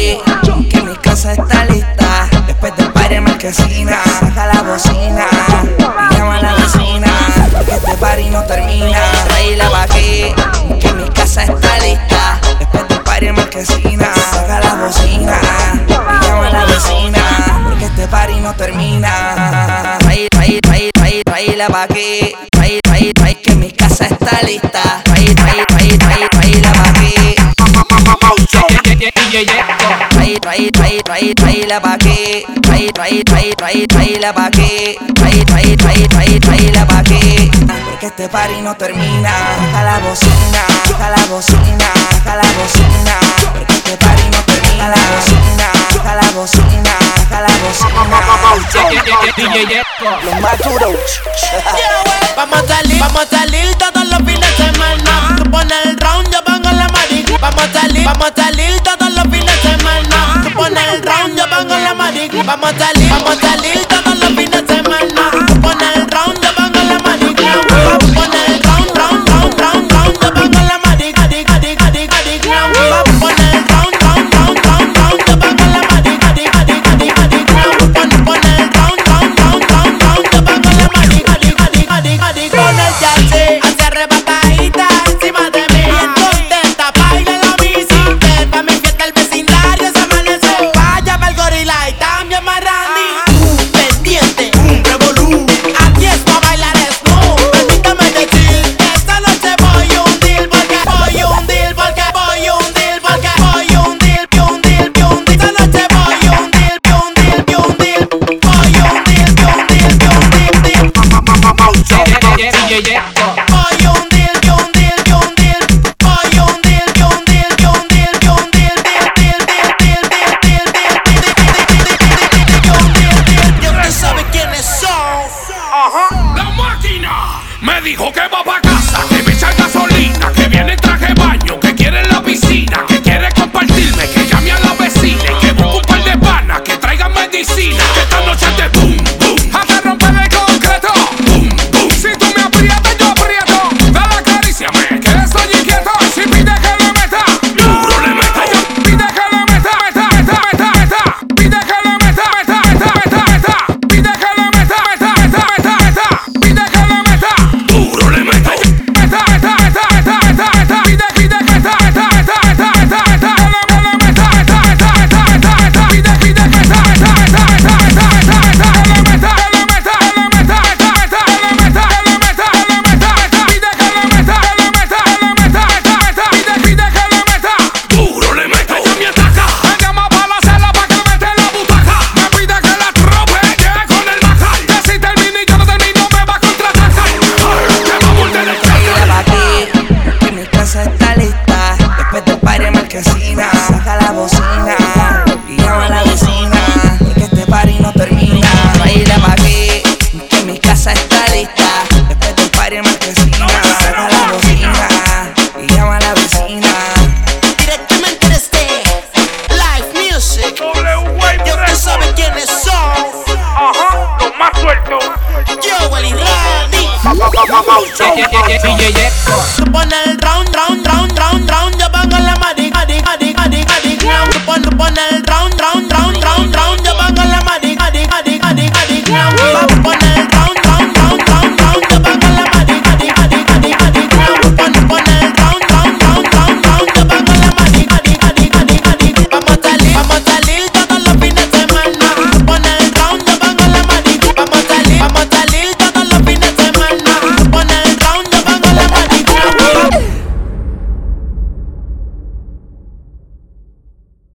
aquí, que mi casa está lista. Después del party en marquesina, saca la bocina y llama a la vecina, porque este party no termina. Tráela pa' aquí, que mi casa está lista. Después del party en marquesina, saca la bocina y llama a la vecina, porque este party no termina. Tráela pa' aquí, que mi casa está lista. Tráela pa' aquí. Tráela pa' aquí, tráela pa' aquí, tráela pa' aquí, porque este party no termina. Saca la bocina, saca la bocina, saca la bocina, porque este party no termina. La bocina, saca la bocina, saca la bocina. Los más duros. Vamos a salir todos los fines de semana. Tú pones el round, yo pongo la marica. Vamos a salir todos los fines de semana. Tú pones el round, yo pongo la marica. Vamos a salir todos los fines de semana. Tú pones el round, yo pongo la marica. Tú pones el round, yo pongo la marica. Vamos a poner el round, yo pongo la marica. Poner el round, yo pongo la marica. Con el jazz, hace arrebatadita encima de mí. Bien contenta, baila la bicicleta. Mi fiesta el vecindario se amanece. Vaya pa'l gorila y también más Randy. Pendiente, revolú. Aquí es pa' bailar snow. Permítame decir que esta noche voy a hundir. Porque voy a hundir, porque voy a hundir, porque voy a hundir. Esta noche voy a hundir, voy a hundir. Voy a hundir. ¿Usted sabe quiénes son? La máquina me dijo que va pa' casa, que me echa gasolina, que viene en traje de baño, que quiere en la piscina, que quiere compartirme, que llame a la vecina y que busque un par de panas, que traigan medicina, que esta noche es de boom, boom, hasta romper el concreto, boom, boom. Si tú me aprietas, yo aprieto, dale acaríciame, que estoy inquieto. Si pide que le meta, duro le meta. Pide que le meta, pide que le meta, pide que le meta, pide que le meta, duro le meta. Saca la bocina y llama a la vecina, porque este party no termina. Tráela pa' aquí, que mi casa está lista. Después del party en marquesina, saca la bocina y llama a la vecina. Directamente desde Live Music. Ya usted sabe quiénes son. Los más sueltos. Yo, Willy Randy. Tú pones el round,